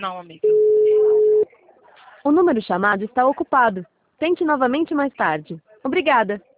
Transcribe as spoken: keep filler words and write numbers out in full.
Não, amiga. O número chamado está ocupado. Tente novamente mais tarde. Obrigada.